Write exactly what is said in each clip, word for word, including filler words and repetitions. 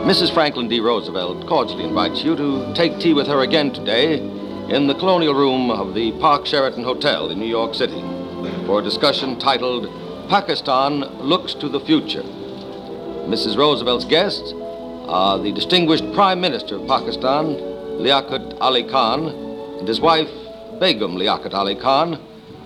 Missus Franklin D. Roosevelt cordially invites you to take tea with her again today in the Colonial Room of the Park Sheraton Hotel in New York City for a discussion titled Pakistan Looks to the Future. Missus Roosevelt's guests are the distinguished Prime Minister of Pakistan, Liaquat Ali Khan, and his wife, Begum Liaquat Ali Khan,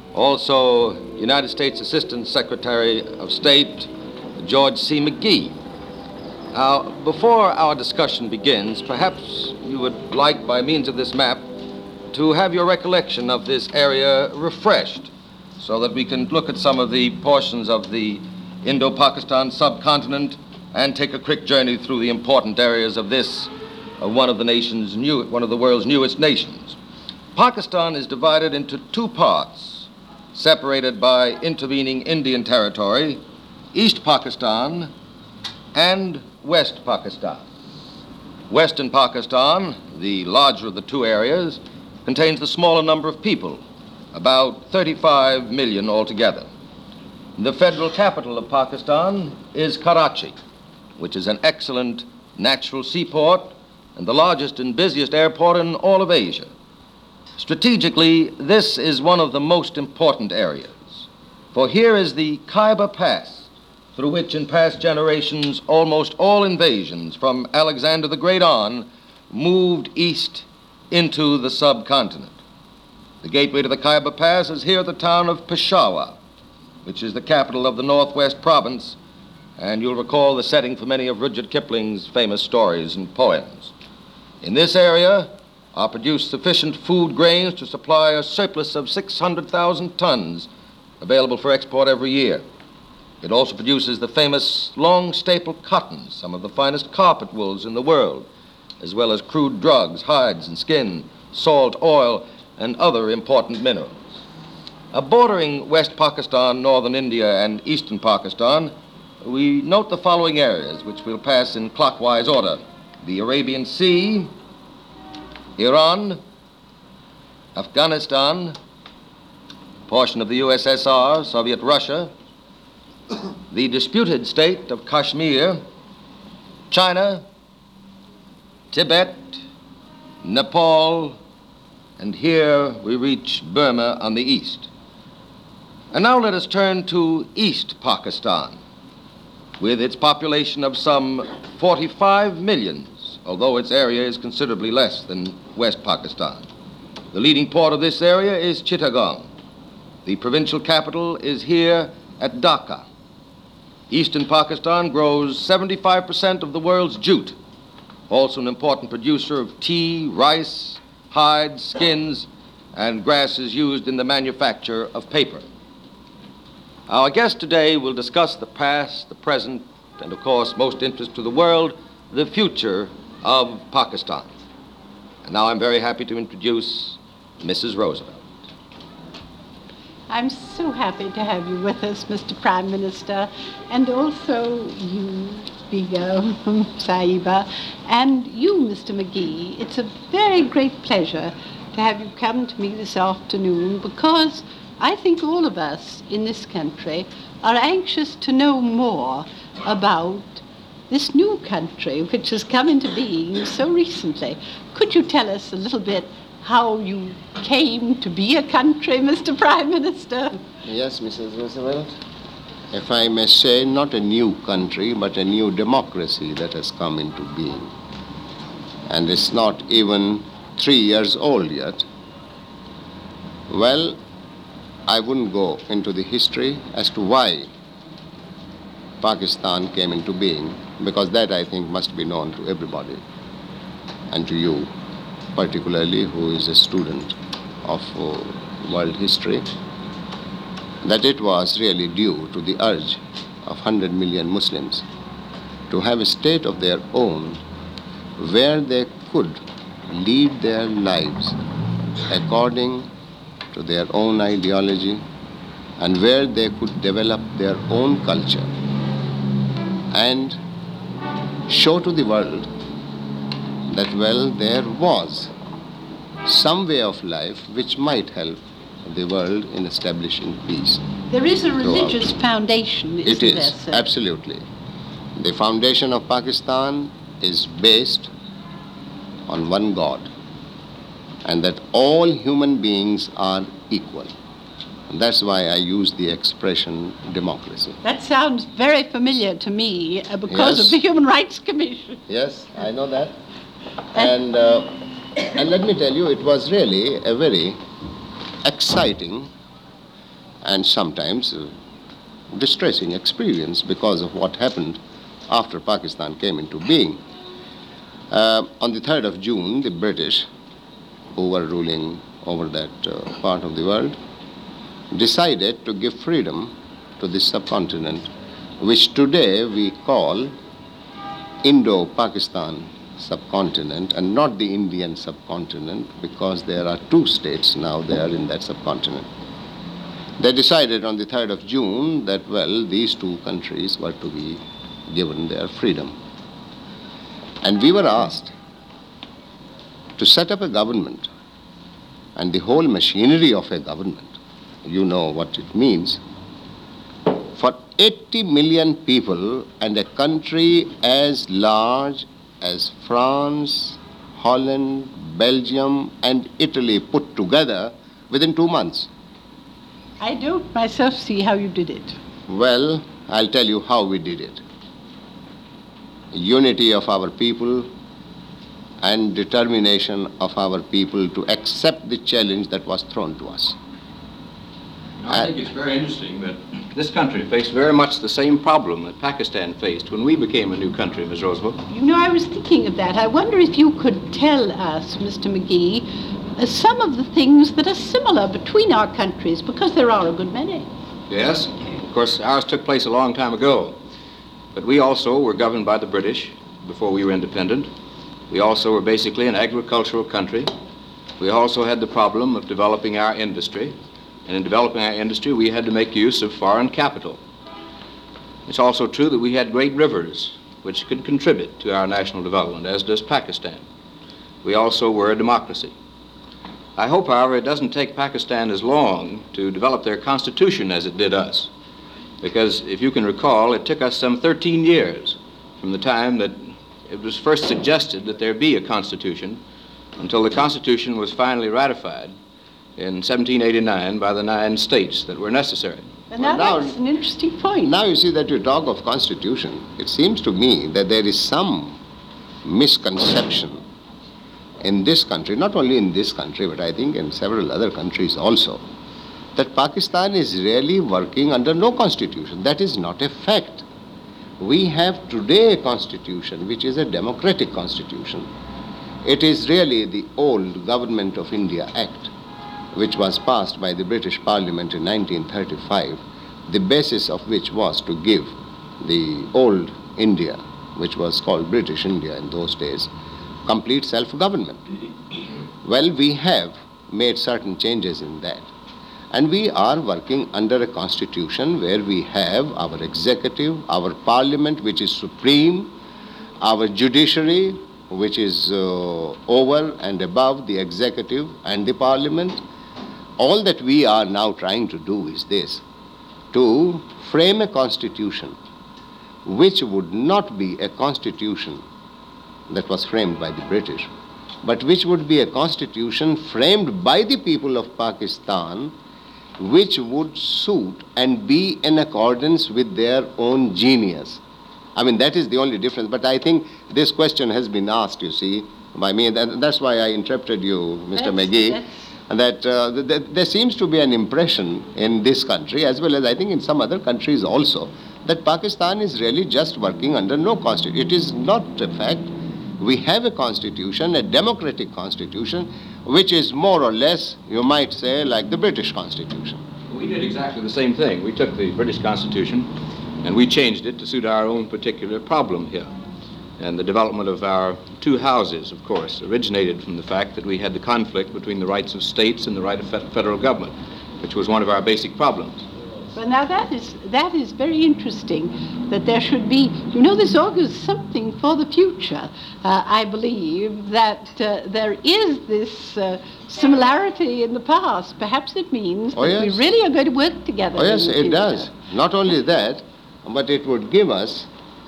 also United States Assistant Secretary of State, George C. McGee. Now, before our discussion begins, perhaps you would like, by means of this map, to have your recollection of this area refreshed so that we can look at some of the portions of the Indo-Pakistan subcontinent and take a quick journey through the important areas of this, uh, one of the nation's new, one of the world's newest nations. Pakistan is divided into two parts, separated by intervening Indian territory, East Pakistan and West Pakistan. Western Pakistan, the larger of the two areas, contains the smaller number of people, about thirty-five million altogether. The federal capital of Pakistan is Karachi, which is an excellent natural seaport and the largest and busiest airport in all of Asia. Strategically, this is one of the most important areas, for here is the Khyber Pass, through which in past generations almost all invasions from Alexander the Great on moved east into the subcontinent. The gateway to the Khyber Pass is here the town of Peshawar, which is the capital of the Northwest Province, and you'll recall the setting for many of Rudyard Kipling's famous stories and poems. In this area are produced sufficient food grains to supply a surplus of six hundred thousand tons available for export every year. It also produces the famous long staple cottons, some of the finest carpet wools in the world, as well as crude drugs, hides and skin, salt, oil, and other important minerals. Uh, bordering West Pakistan, northern India, and eastern Pakistan, we note the following areas, which we'll pass in clockwise order: the Arabian Sea, Iran, Afghanistan, portion of the U S S R, Soviet Russia, the disputed state of Kashmir, China, Tibet, Nepal, and here we reach Burma on the east. And now let us turn to East Pakistan, with its population of some forty-five millions, although its area is considerably less than West Pakistan. The leading port of this area is Chittagong. The provincial capital is here at Dhaka. Eastern Pakistan grows seventy-five percent of the world's jute, also an important producer of tea, rice, hides, skins, and grasses used in the manufacture of paper. Our guest today will discuss the past, the present, and of course, most interest to the world, the future of Pakistan. And now I'm very happy to introduce Missus Roosevelt. I'm so happy to have you with us, Mister Prime Minister, and also you, Begum Sahiba, and you, Mister McGee. It's a very great pleasure to have you come to me this afternoon, because I think all of us in this country are anxious to know more about this new country which has come into being so recently. Could you tell us a little bit how you came to be a country, Mister Prime Minister? Yes, Missus Roosevelt. If I may say, not a new country, but a new democracy that has come into being. And it's not even three years old yet. Well, I wouldn't go into the history as to why Pakistan came into being, because that, I think, must be known to everybody, and to you particularly, who is a student of uh, world history, that it was really due to the urge of one hundred million Muslims to have a state of their own where they could lead their lives according to their own ideology, and where they could develop their own culture and show to the world that, well, there was some way of life which might help the world in establishing peace. There is a religious throughout. foundation, isn't It is, there, sir? absolutely. The foundation of Pakistan is based on one God, and that all human beings are equal. And that's why I use the expression democracy. That sounds very familiar to me uh, because Yes. of the Human Rights Commission. Yes, I know that. And, uh, and let me tell you, it was really a very exciting and sometimes uh, distressing experience because of what happened after Pakistan came into being. Uh, on the third of June, the British, who were ruling over that uh, part of the world, decided to give freedom to this subcontinent, which today we call Indo-Pakistan subcontinent and not the Indian subcontinent, because there are two states now there in that subcontinent. They decided on the third of June that, well, these two countries were to be given their freedom. And we were asked to set up a government, and the whole machinery of a government, you know what it means, for eighty million people and a country as large as France, Holland, Belgium, and Italy put together within two months. I don't myself see how you did it. Well, I'll tell you how we did it. Unity of our people and determination of our people to accept the challenge that was thrown to us. I think it's very interesting that this country faced very much the same problem that Pakistan faced when we became a new country, Miz Roosevelt. You know, I was thinking of that. I wonder if you could tell us, Mister McGee, uh, some of the things that are similar between our countries, because there are a good many. Yes, of course, ours took place a long time ago. But we also were governed by the British before we were independent. We also were basically an agricultural country. We also had the problem of developing our industry. And in developing our industry, we had to make use of foreign capital. It's also true that we had great rivers, which could contribute to our national development, as does Pakistan. We also were a democracy. I hope, however, it doesn't take Pakistan as long to develop their constitution as it did us. Because if you can recall, it took us some thirteen years from the time that it was first suggested that there be a constitution until the Constitution was finally ratified in seventeen eighty-nine by the nine states that were necessary. And now, Well, now- that's an interesting point. Now you see that you talk of constitution. It seems to me that there is some misconception in this country, not only in this country, but I think in several other countries also, that Pakistan is really working under no constitution. That is not a fact. We have today a constitution which is a democratic constitution. It is really the old Government of India Act, which was passed by the British Parliament in nineteen thirty-five, the basis of which was to give the old India, which was called British India in those days, complete self-government. Well, we have made certain changes in that. And we are working under a constitution where we have our executive, our parliament, which is supreme, our judiciary, which is uh, over and above the executive and the parliament. All that we are now trying to do is this, to frame a constitution which would not be a constitution that was framed by the British, but which would be a constitution framed by the people of Pakistan, which would suit and be in accordance with their own genius. I mean, that is the only difference. But I think this question has been asked, you see, by me. And that's why I interrupted you, Mister That's- McGee, that's- that uh, th- th- there seems to be an impression in this country, as well as I think in some other countries also, that Pakistan is really just working under no constitution. It is not a fact. We have a constitution, a democratic constitution, which is more or less, you might say, like the British Constitution. We did exactly the same thing. We took the British Constitution and we changed it to suit our own particular problem here. And the development of our two houses, of course, originated from the fact that we had the conflict between the rights of states and the right of fe- federal government, which was one of our basic problems. Well, now that is that is very interesting, that there should be, you know, this augurs something for the future. Uh, I believe that uh, there is this uh, similarity in the past. Perhaps it means Oh, that yes. we really are going to work together. Oh yes, in the it future. does. Not only that, but it would give us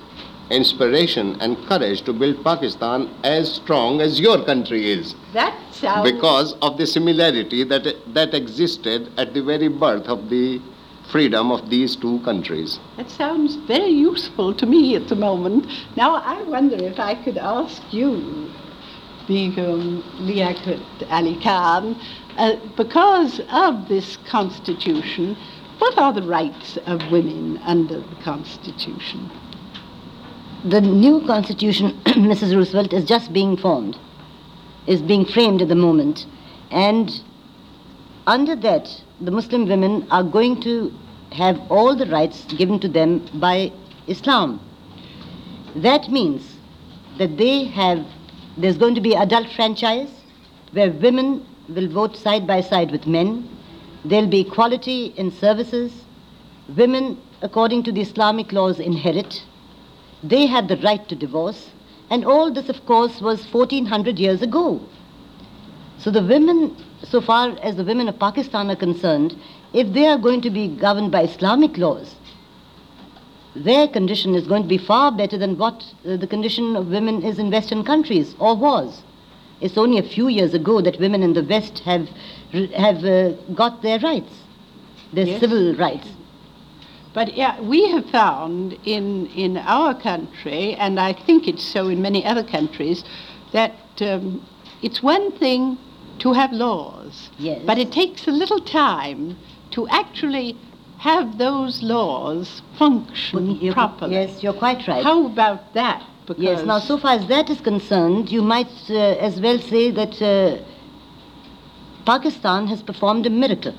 inspiration and courage to build Pakistan as strong as your country is. That sounds... Because of the similarity that, that existed at the very birth of the freedom of these two countries. That sounds very useful to me at the moment. Now, I wonder if I could ask you, Begum Liaquat Ali Khan, uh, because of this Constitution, what are the rights of women under the Constitution? The new Constitution, Missus Roosevelt, is just being formed, is being framed at the moment. And under that, the Muslim women are going to have all the rights given to them by Islam. That means that they have, there's going to be adult franchise where women will vote side by side with men. There'll be equality in services. Women, according to the Islamic laws, inherit. They have the right to divorce. And all this, of course, was fourteen hundred years ago. So the women, so far as the women of Pakistan are concerned, if they are going to be governed by Islamic laws, their condition is going to be far better than what uh, the condition of women is in Western countries, or was. It's only a few years ago that women in the West have, have uh, got their rights, their Yes. civil rights. But yeah, we have found in, in our country, and I think it's so in many other countries, that um, it's one thing to have laws, Yes. but it takes a little time to actually have those laws function You're- properly. Yes, you're quite right. How about that? Because Yes, now so far as that is concerned, you might uh, as well say that uh, Pakistan has performed a miracle,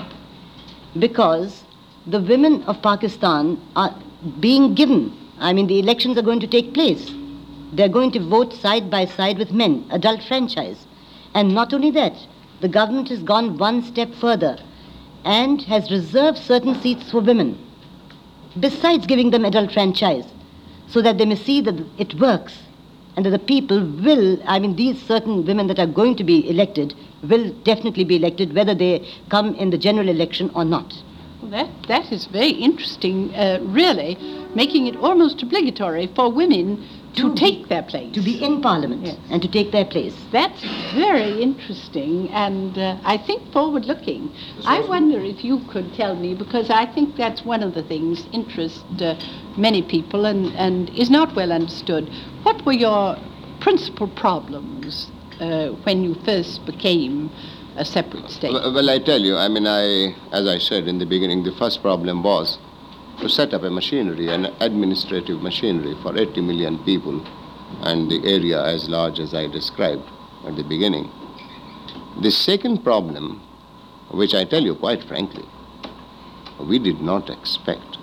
because the women of Pakistan are being given, I mean, the elections are going to take place. They're going to vote side by side with men, adult franchise. And not only that, the government has gone one step further and has reserved certain seats for women, besides giving them adult franchise, so that they may see that it works and that the people will, I mean, these certain women that are going to be elected will definitely be elected, whether they come in the general election or not. Well, that, that is very interesting, uh, really, making it almost obligatory for women to, To take be- their place. To be in Parliament Yes. and to take their place. That's very interesting and uh, I think forward-looking. I wonder if you could tell me, because I think that's one of the things interest uh, many people and, and is not well understood. What were your principal problems uh, when you first became a separate state? Well, well, I tell you, I mean, I, as I said in the beginning, the first problem was to set up a machinery, an administrative machinery for eighty million people and the area as large as I described at the beginning. The second problem, which I tell you quite frankly, we did not expect,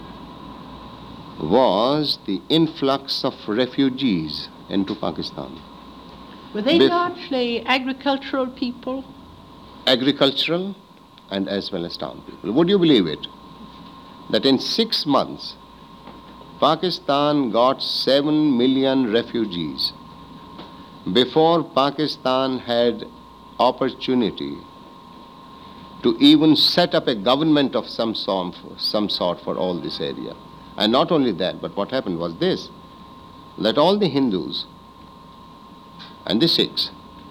was the influx of refugees into Pakistan. Were they Bef- largely agricultural people? Agricultural and as well as town people. Would you believe it? That in six months, Pakistan got seven million refugees before Pakistan had opportunity to even set up a government of some sort, some sort for all this area. And not only that, but what happened was this, that all the Hindus and the Sikhs,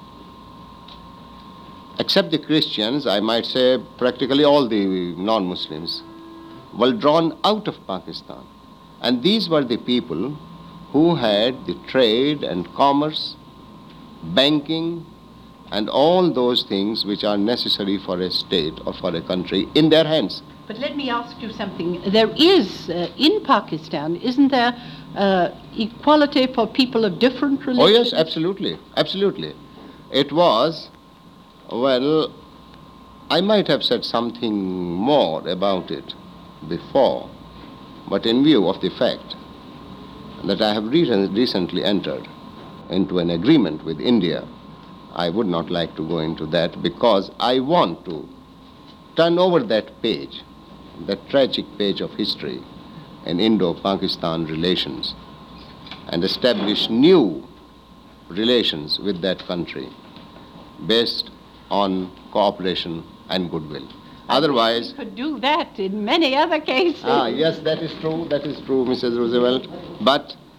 except the Christians, I might say practically all the non-Muslims, were drawn out of Pakistan. And these were the people who had the trade and commerce, banking, and all those things which are necessary for a state or for a country in their hands. But let me ask you something. There is, uh, in Pakistan, isn't there uh, equality for people of different religions? Oh yes, absolutely, absolutely. It was, well, I might have said something more about it before, but in view of the fact that I have re- recently entered into an agreement with India, I would not like to go into that, because I want to turn over that page, that tragic page of history in Indo-Pakistan relations, and establish new relations with that country based on cooperation and goodwill. Otherwise, You could do that in many other cases. ah, yes, that is true, that is true, Missus Roosevelt. But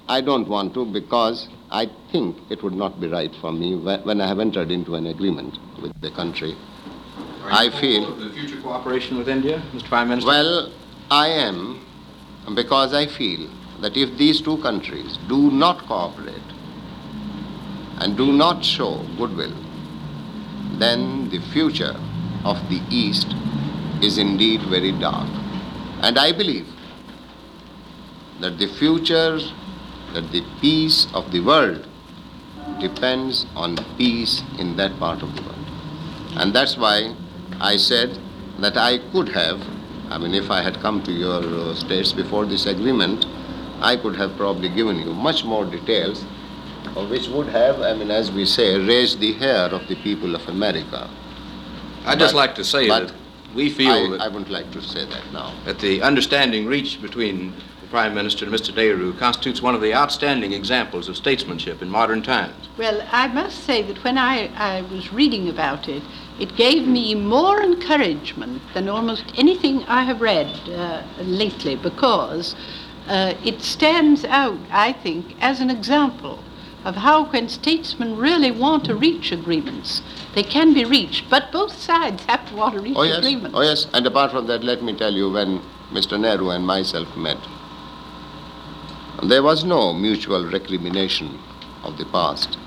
I don't want to, because I think it would not be right for me when, when I have entered into an agreement with the country. Are you I hopeful feel... of the future cooperation with India, Mister Prime Minister? Well, I am, because I feel that if these two countries do not cooperate and do not show goodwill, then the future of the East is indeed very dark. And I believe that the future, that the peace of the world depends on peace in that part of the world. And that's why I said that I could have, I mean, if I had come to your uh, states before this agreement, I could have probably given you much more details, uh, which would have, I mean, as we say, raised the hair of the people of America. I'd just But- like to say but that we feel I, that, I wouldn't like to say that now. that the understanding reached between the Prime Minister and Mister Nehru constitutes one of the outstanding examples of statesmanship in modern times. Well, I must say that when I, I was reading about it, it gave me more encouragement than almost anything I have read uh, lately, because uh, it stands out, I think, as an example of how when statesmen really want to reach agreements, they can be reached, but both sides have to want to reach Oh yes, agreements. oh yes, and apart from that, let me tell you, when Mister Nehru and myself met, there was no mutual recrimination of the past.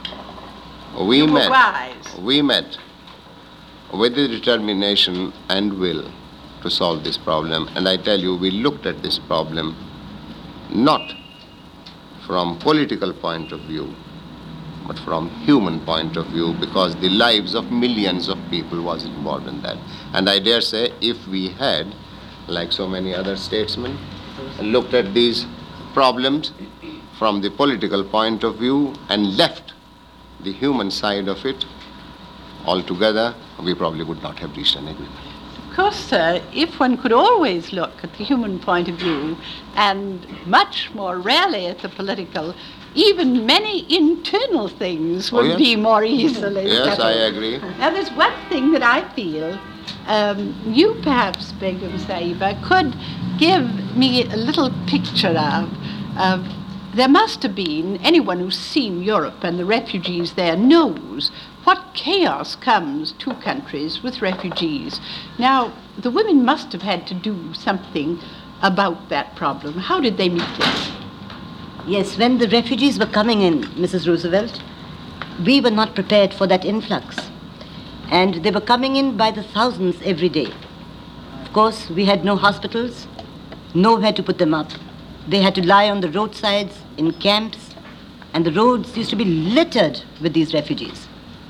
We You were met, wise. we met with the determination and will to solve this problem. And I tell you, we looked at this problem not from political point of view, but from human point of view, because the lives of millions of people was involved in that. And I dare say, if we had, like so many other statesmen, looked at these problems from the political point of view and left the human side of it altogether, we probably would not have reached an agreement. Of course, sir, if one could always look at the human point of view, and much more rarely at the political, even many internal things Oh, would yes. be more easily Yes, I settled. agree. Now, there's one thing that I feel um, you perhaps, Begum Sahiba, could give me a little picture of. of there must have been, anyone who's seen Europe and the refugees there knows what chaos comes to countries with refugees. Now, the women must have had to do something about that problem. How did they meet it? Yes, when the refugees were coming in, Missus Roosevelt, we were not prepared for that influx. And they were coming in by the thousands every day. Of course, we had no hospitals, nowhere to put them up. They had to lie on the roadsides, in camps, and the roads used to be littered with these refugees.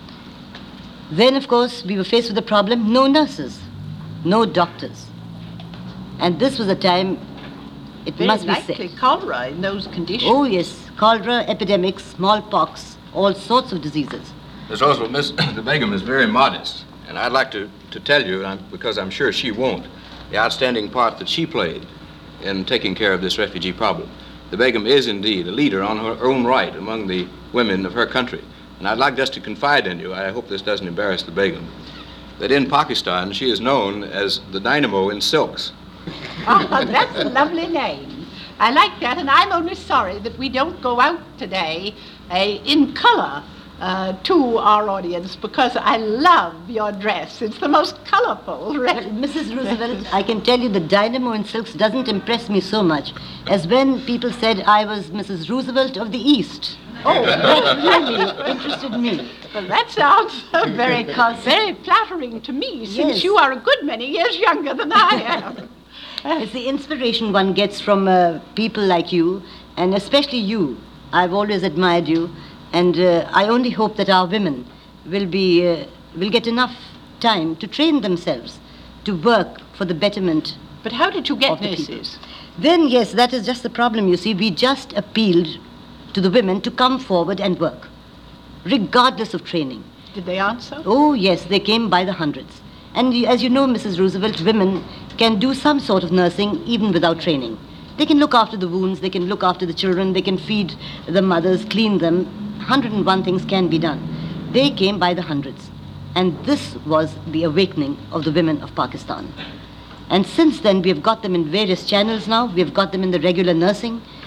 Then, of course, we were faced with the problem, no nurses, no doctors. And this was a time, it Very must be likely said. cholera in those conditions. Oh, yes, cholera, epidemics, smallpox, all sorts of diseases. Miss Roosevelt, Miss the Begum is very modest, and I'd like to, to tell you, I'm, because I'm sure she won't, the outstanding part that she played in taking care of this refugee problem. The Begum is indeed a leader on her own right among the women of her country. And I'd like just to confide in you, I hope this doesn't embarrass the Begum, that in Pakistan she is known as the dynamo in silks. Oh, that's a lovely name. I like that, and I'm only sorry that we don't go out today uh, in color uh, to our audience, because I love your dress. It's the most colorful. Well, Missus Roosevelt, I can tell you the dynamo in silks doesn't impress me so much as when people said I was Missus Roosevelt of the East. Oh, that really interested me. Well, that sounds uh, very, very flattering to me, since Yes. you are a good many years younger than I am. It's the inspiration one gets from uh, people like you, and especially you. I've always admired you, and uh, I only hope that our women will be uh, will get enough time to train themselves to work for the betterment. But how did you get Of the people. nurses? Then, yes, that is just the problem, you see. We just appealed to the women to come forward and work, regardless of training. Did they answer? Oh, yes, they came by the hundreds. And y- as you know, Missus Roosevelt, women can do some sort of nursing even without training. They can look after the wounds, they can look after the children, they can feed the mothers, clean them. one hundred and one things can be done. They came by the hundreds. And this was the awakening of the women of Pakistan. And since then, we have got them in various channels now. We have got them in the regular nursing.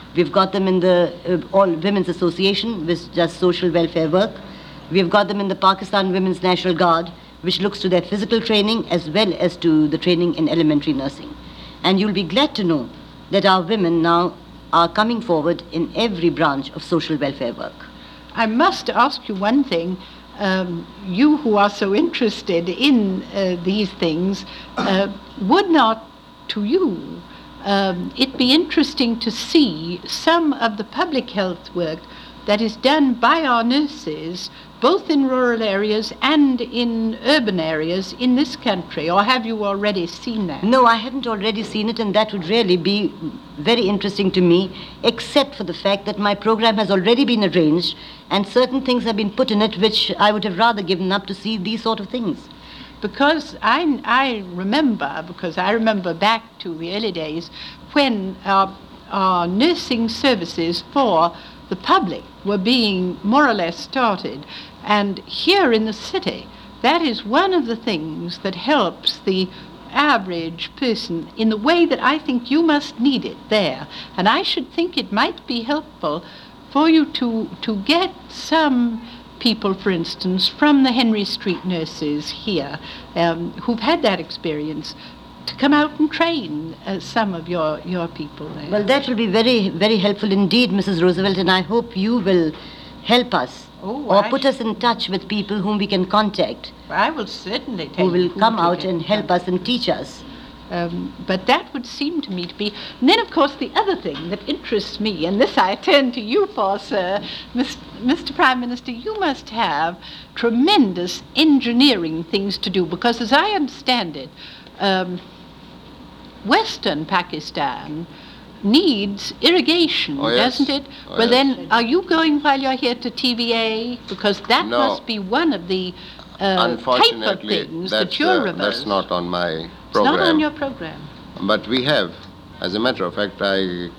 We've got them in the uh, All Women's Association, which does social welfare work. We've got them in the Pakistan Women's National Guard, which looks to their physical training as well as to the training in elementary nursing. And you'll be glad to know that our women now are coming forward in every branch of social welfare work. I must ask you one thing. Um, you who are so interested in uh, these things, uh, would not, to you, um, it be interesting to see some of the public health work that is done by our nurses, both in rural areas and in urban areas in this country? Or have you already seen that? No, I haven't already seen it, and that would really be very interesting to me, except for the fact that my program has already been arranged and certain things have been put in it which I would have rather given up to see these sort of things. Because I, I remember, because I remember back to the early days when our, our nursing services for the public were being more or less started. And here in the city, that is one of the things that helps the average person in the way that I think you must need it there. And I should think it might be helpful for you to, to get some people, for instance, from the Henry Street nurses here, um, who've had that experience, to come out and train uh, some of your, your people there. Well, that will be very, very helpful indeed, Missus Roosevelt, and I hope you will help us oh, or I put us in touch with people whom we can contact, I will certainly tell who will you who come to out get and in help touch us and teach us. Um, but that would seem to me to be... And then, of course, the other thing that interests me, and this I turn to you for, sir, Mister Prime Minister, you must have tremendous engineering things to do, because as I understand it, um, Western Pakistan needs irrigation, Oh, yes. doesn't it? Oh, well, yes. then, are you going while you're here to T V A? Because that No. must be one of the uh, type of Unfortunately, things that's, that you're uh, reversed. that's not on my It's program. not on your program. But we have, as a matter of fact, I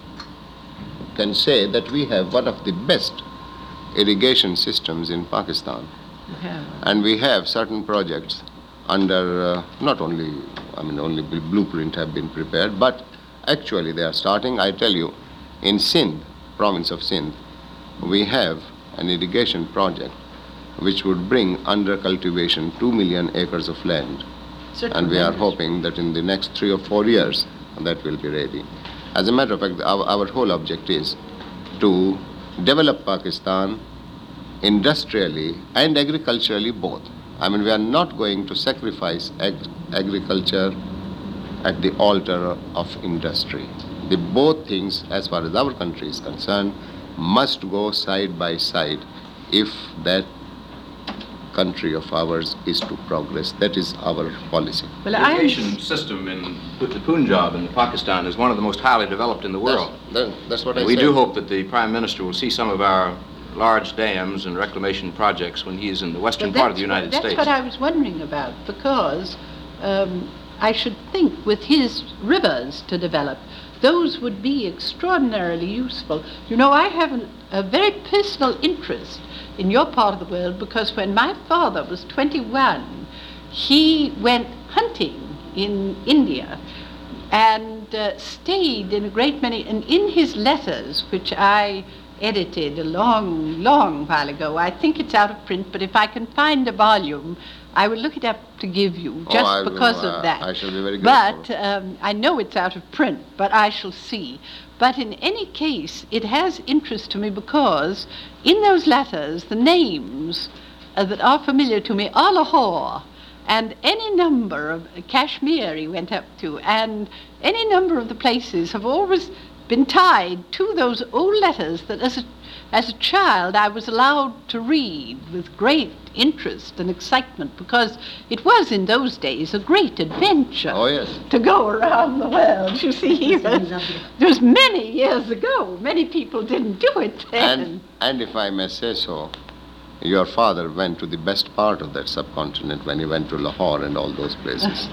can say that we have one of the best irrigation systems in Pakistan. Yeah. And we have certain projects under, uh, not only, I mean, only bl- blueprint have been prepared, but actually they are starting. I tell you, in Sindh, province of Sindh, we have an irrigation project which would bring under cultivation two million acres of land. And we are hoping that in the next three or four years, that will be ready. As a matter of fact, our, our whole object is to develop Pakistan industrially and agriculturally both. I mean, we are not going to sacrifice ag- agriculture at the altar of industry. The both things, as far as our country is concerned, must go side by side if that country of ours is to progress. That is our policy. Well, The I'm... irrigation system in the Punjab in Pakistan is one of the most highly developed in the world. That's, that, that's what I We said. do hope that the Prime Minister will see some of our large dams and reclamation projects when he is in the western But part of the that's United what, that's States. what I was wondering about, because um, I should think with his rivers to develop, those would be extraordinarily useful. You know, I have an, a very personal interest in your part of the world, because when my father was twenty-one, he went hunting in India and uh, stayed in a great many, and in his letters, which I edited a long, long while ago, I think it's out of print, but if I can find a volume, I will look it up to give you, just I will, because uh, of that. I shall be very But grateful. um, I know it's out of print, but I shall see. But in any case, it has interest to me because in those letters, the names uh, that are familiar to me are Lahore, and any number of Kashmir he went up to, and any number of the places have always been tied to those old letters that as a, as a child I was allowed to read with great interest and excitement, because it was in those days a great adventure Oh, yes. to go around the world. You see, even it was many years ago. Many people didn't do it then. And, and if I may say so, your father went to the best part of that subcontinent when he went to Lahore and all those places.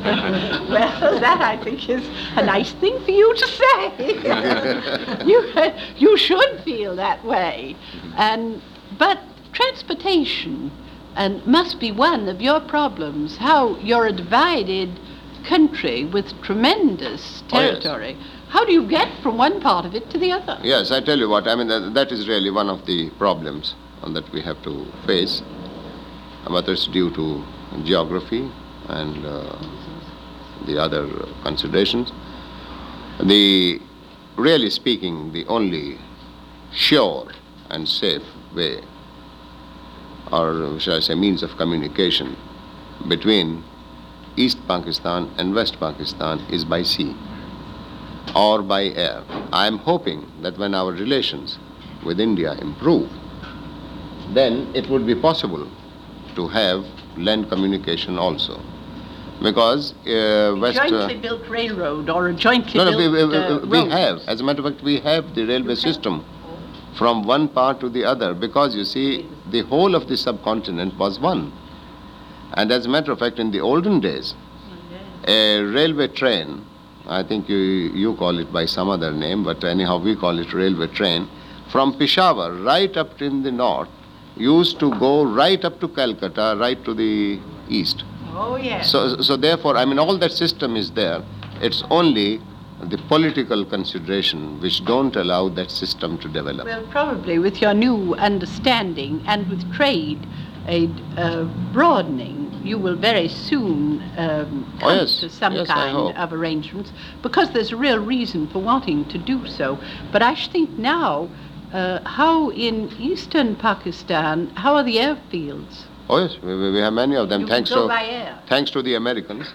Well, that I think is a nice thing for you to say. you, you should feel that way. And, but transportation and must be one of your problems, how you're a divided country with tremendous Oh, yes. territory. how do you get from one part of it to the other? Yes, I tell you what, I mean, that, that is really one of the problems that we have to face, whether it's due to geography and uh, the other considerations. The, really speaking, the only sure and safe way, or shall I say means of communication between East Pakistan and West Pakistan is by sea or by air. I am hoping that when our relations with India improve, then it would be possible to have land communication also. Because uh, West... A jointly uh, built railroad or a jointly no, no, built we, we, uh, we road. have. As a matter of fact, we have the railway system from one part to the other, because you see, the whole of the subcontinent was one. And as a matter of fact, in the olden days, a railway train, I think you, you call it by some other name, but anyhow we call it railway train, from Peshawar right up in the north, used to go right up to Calcutta, right to the east. Oh, yes. So, so therefore, I mean, all that system is there. It's only the political consideration which don't allow that system to develop. Well, probably with your new understanding and with trade a uh, broadening, you will very soon um, come oh, yes. to some yes, I kind hope. of arrangements, because there's a real reason for wanting to do so. But I think now, uh, how in eastern Pakistan, how are the airfields? Oh yes, we, we have many of them, You thanks go to by air. thanks to the Americans.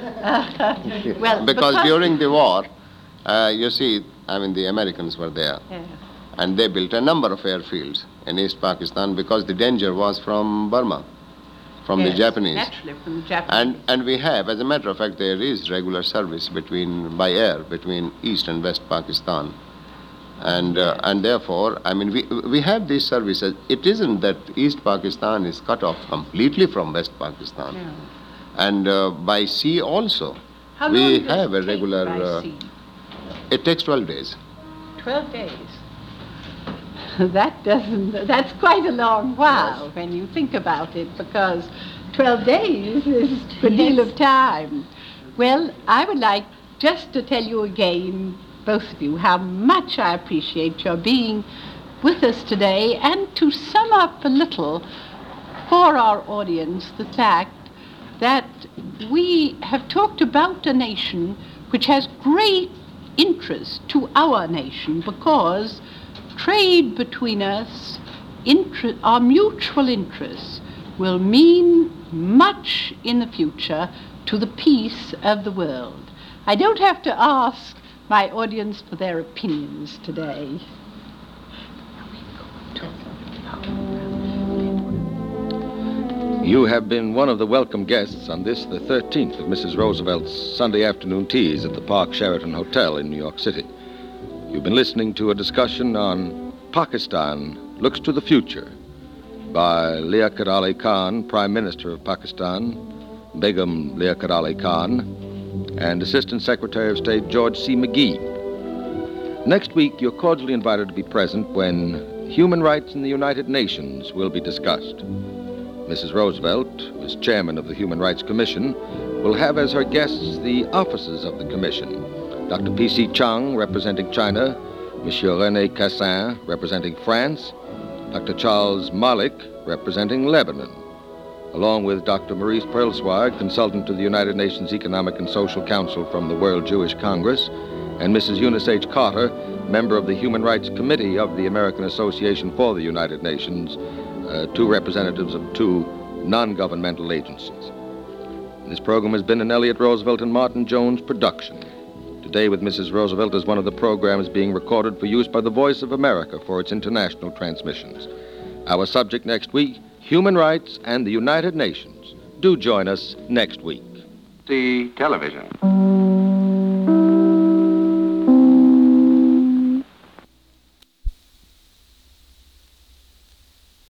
Well, because, because during the war, uh, you see, I mean, the Americans were there, Yeah. and they built a number of airfields in East Pakistan because the danger was from Burma, from Yes, the Japanese. Naturally, from the Japanese. And and we have, as a matter of fact, there is regular service between by air between East and West Pakistan. And uh, and therefore, I mean, we we have these services. It isn't that East Pakistan is cut off completely from West Pakistan, No. and uh, by sea also. How we long does have it a take regular. by Uh, sea? it takes twelve days. Twelve days. That doesn't. That's quite a long while when you think about it, because twelve days is a deal of time. Well, I would like just to tell you again, both of you, how much I appreciate your being with us today, and to sum up a little for our audience the fact that we have talked about a nation which has great interest to our nation, because trade between us, inter- our mutual interests, will mean much in the future to the peace of the world. I don't have to ask my audience for their opinions today. You have been one of the welcome guests on this, the thirteenth of Missus Roosevelt's Sunday afternoon teas at the Park Sheraton Hotel in New York City. You've been listening to a discussion on Pakistan Looks to the Future by Liaquat Ali Khan, Prime Minister of Pakistan, Begum Liaquat Ali Khan, and Assistant Secretary of State George C. McGee. Next week, you're cordially invited to be present when human rights in the United Nations will be discussed. Missus Roosevelt, who is chairman of the Human Rights Commission, will have as her guests the officers of the commission: Doctor P C Chang, representing China, Monsieur René Cassin, representing France, Doctor Charles Malik, representing Lebanon, along with Doctor Maurice Perlswag, consultant to the United Nations Economic and Social Council from the World Jewish Congress, and Missus Eunice H. Carter, member of the Human Rights Committee of the American Association for the United Nations, uh, two representatives of two non-governmental agencies. This program has been an Elliott Roosevelt and Martin Jones production. Today with Missus Roosevelt is one of the programs being recorded for use by the Voice of America for its international transmissions. Our subject next week, human rights and the United Nations. Do join us next week. See television.